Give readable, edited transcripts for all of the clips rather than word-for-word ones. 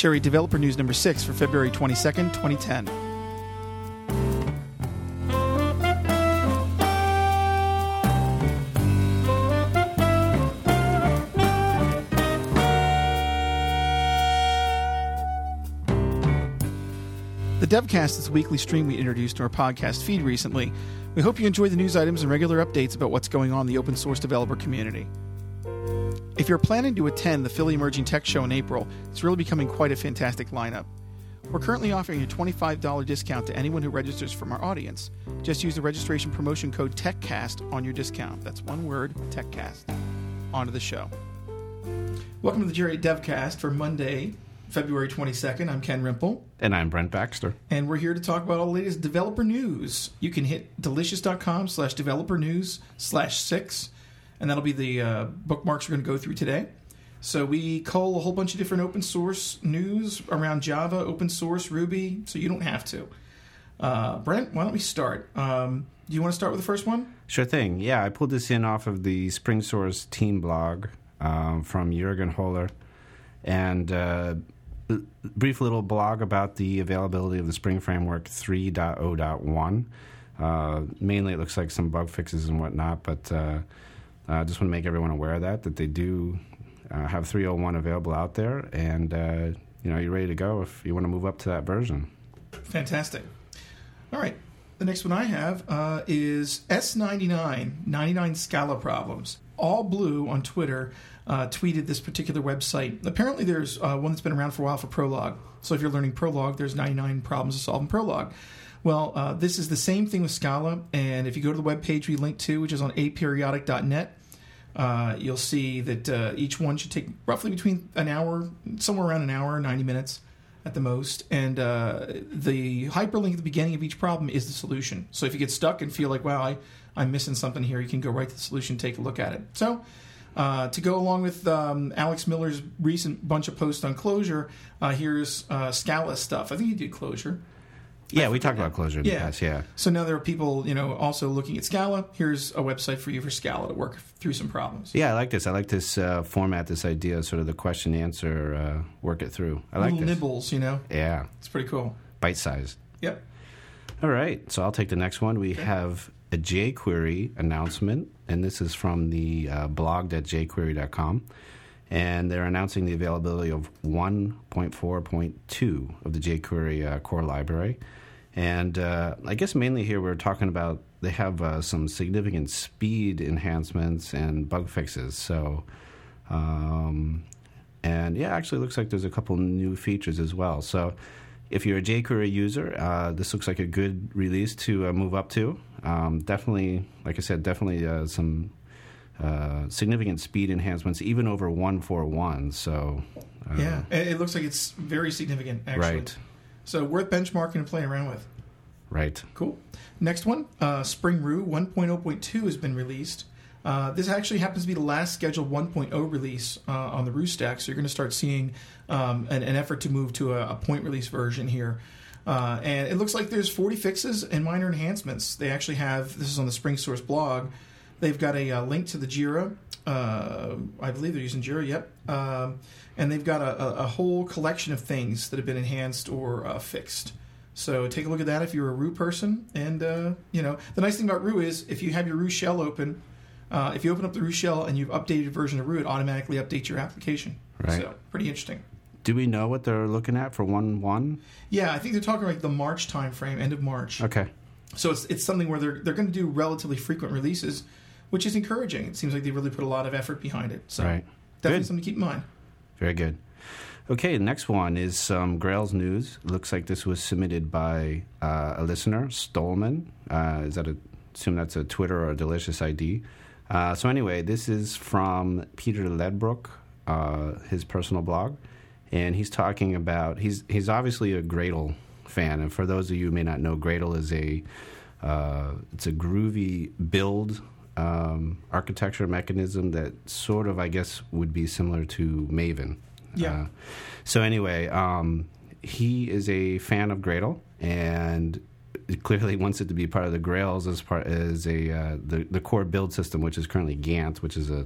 Cherry Developer News number 6 for February 22nd, 2010. The DevCast is a weekly stream we introduced to our podcast feed recently. We hope you enjoy the news items and regular updates about what's going on in the open source developer community. If you're planning to attend the Philly Emerging Tech Show in April, it's really becoming quite a fantastic lineup. We're currently offering a $25 discount to anyone who registers from our audience. Just use the registration promotion code TechCast on your discount. That's one word, TechCast. On to the show. Welcome to the Jerry DevCast for Monday, February 22nd. I'm Ken Rimple. And I'm Brent Baxter. And we're here to talk about all the latest developer news. You can hit delicious.com/developernews/6, and that'll be the bookmarks we're going to go through today. So we cull a whole bunch of different open source news around Java, open source, Ruby, so you don't have to. Brent, why don't we start? Do you want to start with the first one? Sure thing. Yeah, I pulled this in off of the Spring Source team blog from Jürgen Holler. And brief little blog about the availability of the Spring Framework 3.0.1. Mainly it looks like some bug fixes and whatnot, but I just want to make everyone aware of that they do have 3.0.1 available out there, and you're ready to go if you want to move up to that version. Fantastic. All right. The next one I have is S99, 99 Scala Problems. All Blue on Twitter tweeted this particular website. Apparently there's one that's been around for a while for Prolog. So if you're learning Prolog, there's 99 problems to solve in Prolog. Well, this is the same thing with Scala, and if you go to the webpage we linked to, which is on aperiodic.net, you'll see that each one should take roughly between an hour, somewhere around an hour, 90 minutes at the most, and the hyperlink at the beginning of each problem is the solution. So if you get stuck and feel like, wow, I'm missing something here, you can go right to the solution, take a look at it. So to go along with Alex Miller's recent bunch of posts on Clojure, here's Scala stuff. I think you did Clojure. Yeah, we talked about Clojure in the past, yeah. So now there are people, also looking at Scala. Here's a website for you for Scala to work through some problems. Yeah, I like this. I like this format, this idea, sort of the question-answer, work it through. I like little this. Nibbles, Yeah. It's pretty cool. Bite-sized. Yep. All right, so I'll take the next one. We have a jQuery announcement, and this is from the blog.jquery.com. And they're announcing the availability of 1.4.2 of the jQuery core library. And I guess mainly here we're talking about they have some significant speed enhancements and bug fixes. So, actually it looks like there's a couple new features as well. So if you're a jQuery user, this looks like a good release to move up to. Definitely, like I said, some significant speed enhancements, even over 1.4.1. So yeah, it looks like it's very significant, actually. Right. So worth benchmarking and playing around with. Right. Cool. Next one, Spring Roo 1.0.2 has been released. This actually happens to be the last scheduled 1.0 release on the Roo stack, so you're going to start seeing an effort to move to a point release version here. And it looks like there's 40 fixes and minor enhancements. They actually have, this is on the Spring Source blog, they've got a link to the Jira. I believe they're using Jira, yep. And they've got a whole collection of things that have been enhanced or fixed. So take a look at that if you're a Roo person. And, the nice thing about Roo is if you have your Roo shell open, if you open up the Roo shell and you've updated a version of Roo, it automatically updates your application. Right. So pretty interesting. Do we know what they're looking at for 1.1? Yeah, I think they're talking like the March time frame, end of March. Okay. So it's something where they're going to do relatively frequent releases, which is encouraging. It seems like they really put a lot of effort behind it. So right. Definitely Good. something to keep in mind. Very good. Okay, the next one is some Grails news. Looks like this was submitted by a listener, Stolman. Assume that's a Twitter or a Delicious ID. So anyway, this is from Peter Ledbrook, his personal blog. And he's talking about, he's obviously a Gradle fan. And for those of you who may not know, Gradle is it's a groovy build architecture mechanism that sort of, I guess, would be similar to Maven. Yeah. So anyway, he is a fan of Gradle and clearly wants it to be part of the Grails the core build system, which is currently Gantt, which is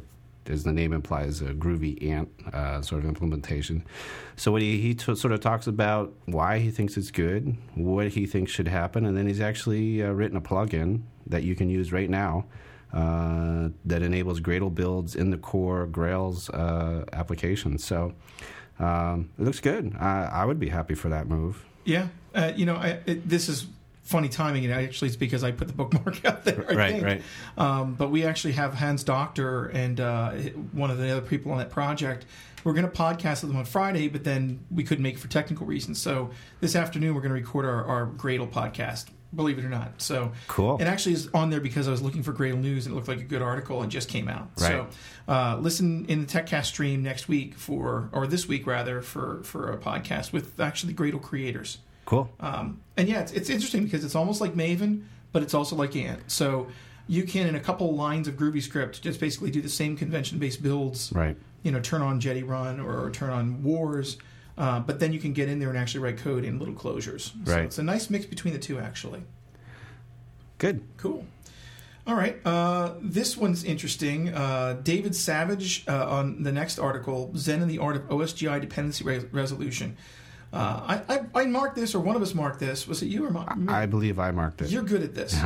as the name implies, a groovy ant sort of implementation. So what he sort of talks about why he thinks it's good, what he thinks should happen, and then he's actually written a plugin that you can use right now that enables Gradle builds in the core Grails application. So it looks good. I would be happy for that move. Yeah. This is funny timing, and actually it's because I put the bookmark out there. I think. Right. But we actually have Hans Doctor and one of the other people on that project. We're going to podcast with them on Friday, but then we couldn't make it for technical reasons. So this afternoon we're going to record our Gradle podcast, believe it or not. So cool. It actually is on there because I was looking for Gradle news and it looked like a good article and just came out. Right. So listen in the TechCast stream next week this week rather, for a podcast with actually Gradle creators. Cool. And yeah, it's interesting because it's almost like Maven, but it's also like Ant. So you can, in a couple lines of Groovy script, just basically do the same convention-based builds. Right. Turn on Jetty Run or turn on Wars, but then you can get in there and actually write code in little closures. So right. It's a nice mix between the two, actually. Good. Cool. All right. This one's interesting. David Savage on the next article, Zen and the Art of OSGI Dependency Resolution. I marked this, or one of us marked this. Was it you or me? I believe I marked it. You're good at this.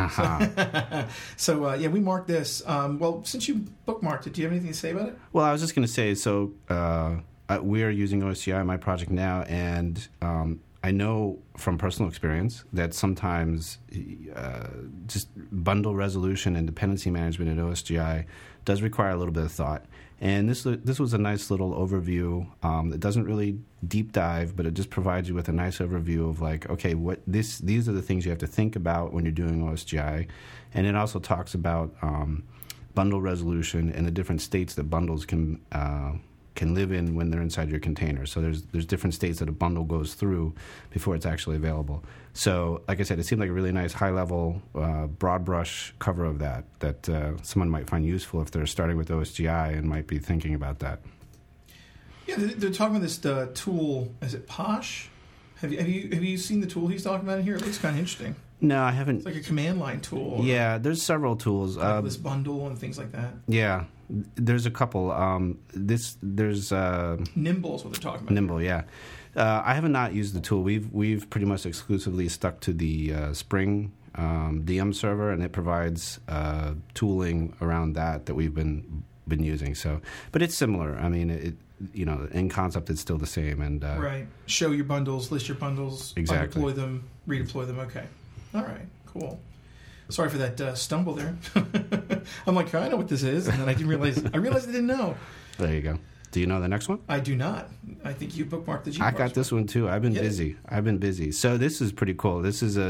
So we marked this. Well, since you bookmarked it, do you have anything to say about it? Well, I was just going to say, so we are using OSGI in my project now, and I know from personal experience that sometimes just bundle resolution and dependency management in OSGI does require a little bit of thought. And this was a nice little overview. It doesn't really deep dive, but it just provides you with a nice overview of like, okay, these are the things you have to think about when you're doing OSGI. And it also talks about bundle resolution and the different states that bundles can live in when they're inside your container. So there's different states that a bundle goes through before it's actually available. So, like I said, it seemed like a really nice high-level, broad brush cover of that someone might find useful if they're starting with OSGI and might be thinking about that. Yeah, they're talking about this tool. Is it Posh? Have you seen the tool he's talking about in here? It looks kind of interesting. No, I haven't. It's like a command line tool. Yeah, there's several tools. This bundle and things like that. Yeah, there's a couple. There's Nimble is what they're talking about. Nimble, yeah. I have not used the tool. We've pretty much exclusively stuck to the Spring DM server, and it provides tooling around that we've been using. So, but it's similar. I mean, in concept, it's still the same. And right. Show your bundles, list your bundles, exactly. Deploy them, redeploy them. Okay. All right. Cool. Sorry for that stumble there. I'm like, I know what this is, and then I realized I didn't know. There you go. Do you know the next one? I do not. I think you bookmarked the G. I got this one too. I've been busy. So this is pretty cool. This is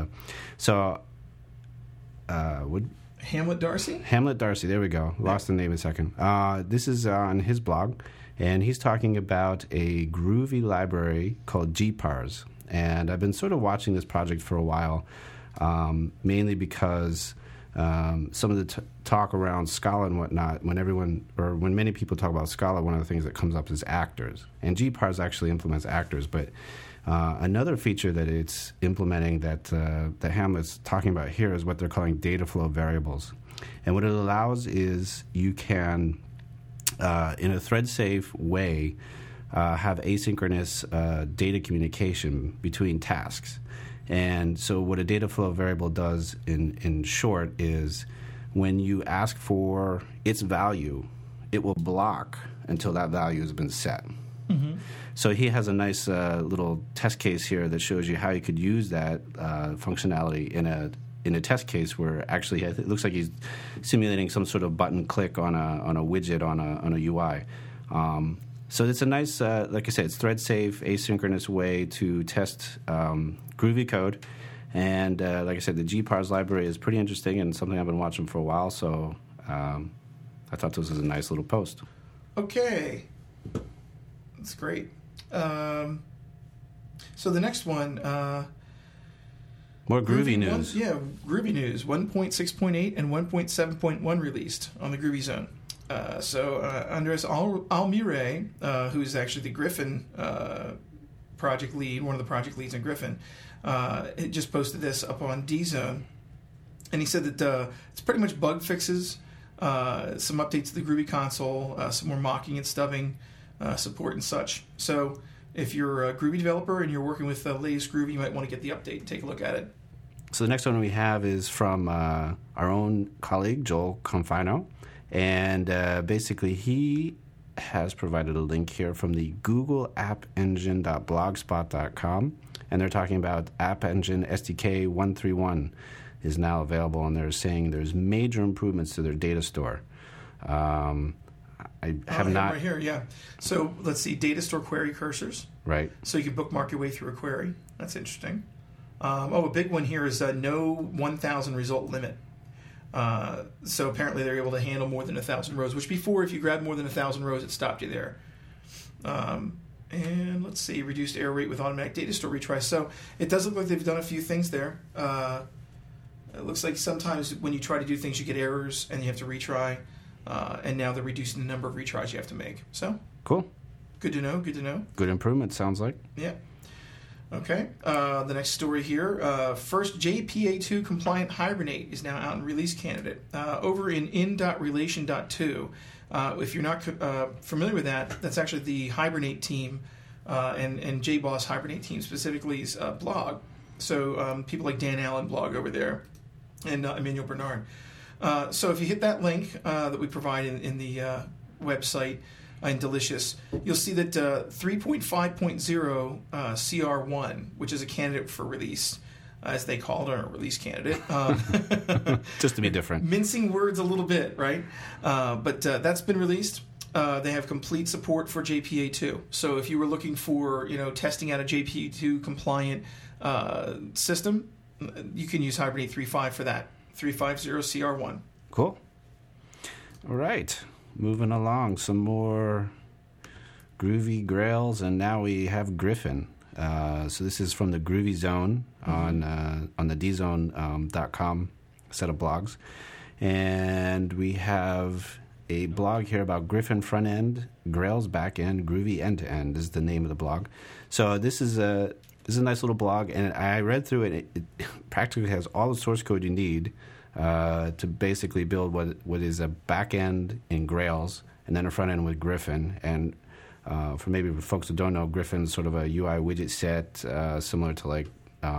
Hamlet Darcy? Hamlet Darcy. There we go. Lost the name a second. This is on his blog, and he's talking about a groovy library called gpars. And I've been sort of watching this project for a while, mainly because some of the talk around Scala and whatnot, when many people talk about Scala, one of the things that comes up is actors. And gpars actually implements actors, but another feature that it's implementing that Hamlet's talking about here is what they're calling data flow variables. And what it allows is you can, in a thread-safe way, have asynchronous data communication between tasks. And so what a data flow variable does in short is when you ask for its value, it will block until that value has been set. Mm-hmm. So he has a nice little test case here that shows you how you could use that functionality in a test case where actually it looks like he's simulating some sort of button click on a widget on a UI. So it's a nice, like I said, it's thread-safe, asynchronous way to test Groovy code. And like I said, the gpars library is pretty interesting and something I've been watching for a while, so I thought this was a nice little post. Okay. That's great. So the next one... more Groovy news. Groovy news. 1.6.8 and 1.7.1 released on the Groovy Zone. Andres Almire, who's actually the Griffin project lead, one of the project leads in Griffin, it just posted this up on DZone, and he said that it's pretty much bug fixes some updates to the Groovy console, some more mocking and stubbing support and such. So if you're a Groovy developer and you're working with the latest Groovy, you might want to get the update and take a look at it. So the next one we have is from our own colleague, Joel Confino. And basically he has provided a link here from the Google App Engine.blogspot.com. And they're talking about App Engine SDK 131 is now available, and they're saying there's major improvements to their data store. I have not... Right here, yeah. So let's see, data store query cursors. Right. So you can bookmark your way through a query. That's interesting. A big one here is no 1,000 result limit. So apparently they're able to handle more than 1,000 rows, which before, if you grabbed more than 1,000 rows, it stopped you there. And let's see, reduced error rate with automatic data store retries. So it does look like they've done a few things there. It looks like sometimes when you try to do things, you get errors and you have to retry. And now they're reducing the number of retries you have to make. So cool. Good to know. Good improvement, sounds like. Yeah. Okay. The next story here. First JPA2 compliant Hibernate is now out in release candidate. Over in in.relation.2. If you're not familiar with that, that's actually the Hibernate team and JBoss Hibernate team specifically's blog. So people like Dan Allen blog over there and Emmanuel Bernard. So if you hit that link that we provide in the website in Delicious, you'll see that 3.5.0 CR1, which is a candidate for release, as they call it, or a release candidate. Just to be different. Mincing words a little bit, right? But that's been released. They have complete support for JPA2. So if you were looking for, testing out a JPA2 compliant system, you can use Hibernate 3.5 for that. 3.50 CR1. Cool. All right. Moving along. Some more Groovy Grails, and now we have Griffin. So this is from the Groovy Zone on the dzone.com set of blogs. And we have a blog here about Griffin front end, Grails back end, Groovy end to end is the name of the blog. So this is a nice little blog, and I read through it. It practically has all the source code you need to basically build what is a back end in Grails and then a front end with Griffin. And for maybe folks who don't know, Griffin's sort of a UI widget set similar to like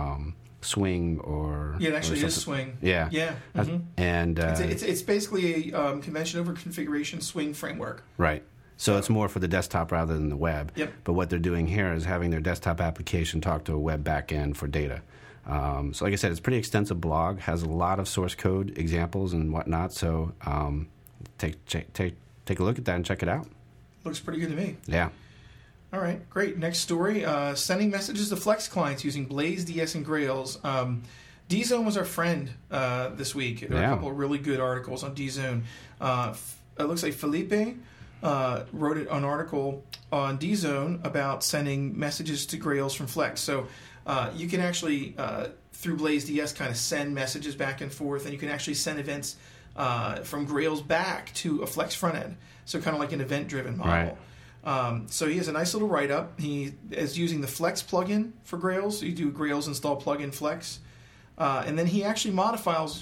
Swing or... Yeah, it actually is Swing. Yeah. Yeah. Mm-hmm. And it's basically a convention over configuration Swing framework. Right. So it's more for the desktop rather than the web. Yep. But what they're doing here is having their desktop application talk to a web backend for data. So like I said, it's a pretty extensive blog, has a lot of source code examples and whatnot. So take a look at that and check it out. Looks pretty good to me. Yeah. All right, great. Next story, sending messages to Flex clients using Blaze, DS, and Grails. DZone was our friend this week. There are a couple of really good articles on DZone. It looks like Felipe wrote an article on DZone about sending messages to Grails from Flex. So you can actually, through Blaze DS, kind of send messages back and forth, and you can actually send events from Grails back to a Flex front end. So kind of like an event-driven model. Right. So he has a nice little write-up. He is using the Flex plugin for Grails. So you do Grails install plugin Flex. And then he actually modifies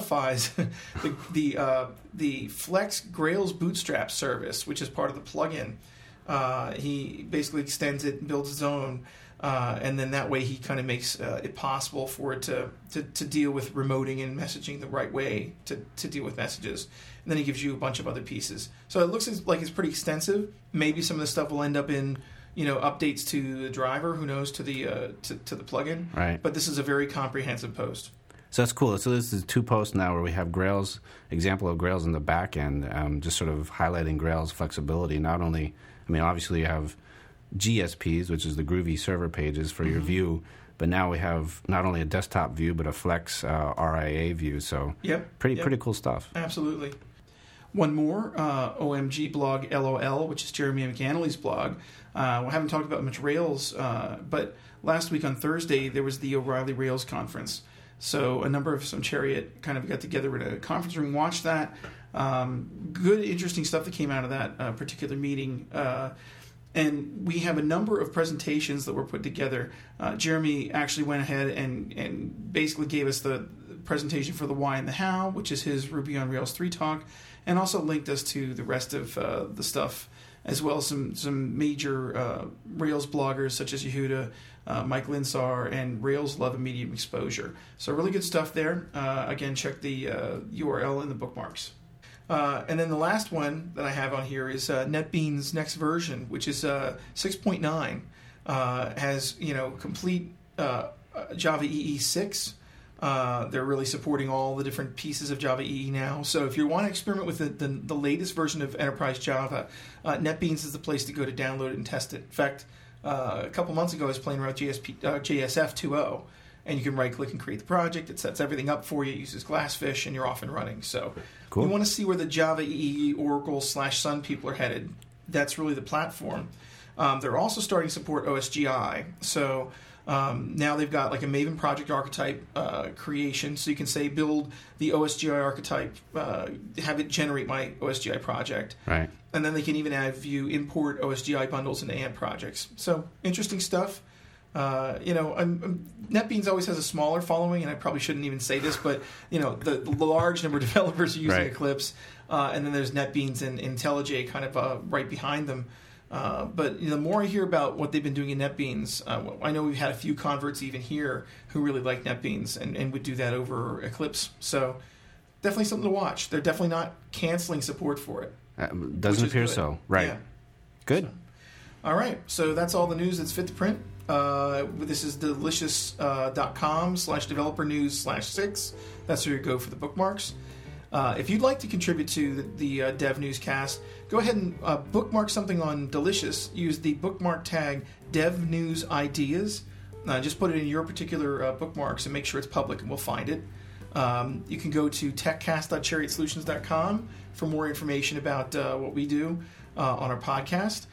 the Flex Grails Bootstrap service, which is part of the plugin. He basically extends it and builds his own, and then that way he kind of makes it possible for it to deal with remoting and messaging the right way to deal with messages. And then he gives you a bunch of other pieces. So it looks like it's pretty extensive. Maybe some of the stuff will end up in updates to the driver, who knows, to the plugin. Right. But this is a very comprehensive post. So that's cool. So this is 2 posts now where we have Grails, example of Grails in the back end, just sort of highlighting Grails flexibility. Not only, obviously you have GSPs, which is the Groovy server pages for your view, but now we have not only a desktop view, but a Flex RIA view. So pretty cool stuff. Absolutely. One more, OMG blog LOL, which is Jeremy McAnally's blog. We haven't talked about much Rails, but last week on Thursday, there was the O'Reilly Rails conference. So a number of some Chariot kind of got together in a conference room, watched that. Good, interesting stuff that came out of that particular meeting. And we have a number of presentations that were put together. Jeremy actually went ahead and basically gave us the presentation for the why and the how, which is his Ruby on Rails 3 talk. and also linked us to the rest of the stuff, as well as some major Rails bloggers such as Yehuda, Mike Linsar, and Rails Love and Medium Exposure. So really good stuff there. Again, check the URL in the bookmarks. And then the last one that I have on here is NetBeans' next version, which is 6.9. Has complete Java EE 6. They're really supporting all the different pieces of Java EE now. So if you want to experiment with the latest version of Enterprise Java, NetBeans is the place to go to download it and test it. In fact, a couple months ago I was playing around with JSF 2.0, and you can right-click and create the project. It sets everything up for you. It uses Glassfish, and you're off and running. So cool. You want to see where the Java EE, Oracle /Sun people are headed. That's really the platform. They're also starting to support OSGI. So now they've got like a Maven project archetype creation. So you can say build the OSGI archetype, have it generate my OSGI project. Right. And then they can even have you import OSGI bundles into AMP projects. So interesting stuff. NetBeans always has a smaller following, and I probably shouldn't even say this, but the large number of developers are using right. Eclipse, and then there's NetBeans and IntelliJ kind of right behind them. But the more I hear about what they've been doing in NetBeans, I know we've had a few converts even here who really like NetBeans and would do that over Eclipse. So definitely something to watch. They're definitely not canceling support for it. Doesn't appear so. Right. Yeah. Good. So, all right. So that's all the news that's fit to print. This is delicious.com/developer news/6. That's where you go for the bookmarks. If you'd like to contribute to the Dev Newscast, go ahead and bookmark something on Delicious. Use the bookmark tag Dev News Ideas. Just put it in your particular bookmarks and make sure it's public, and we'll find it. You can go to techcast.chariot.solutions.com for more information about what we do on our podcast.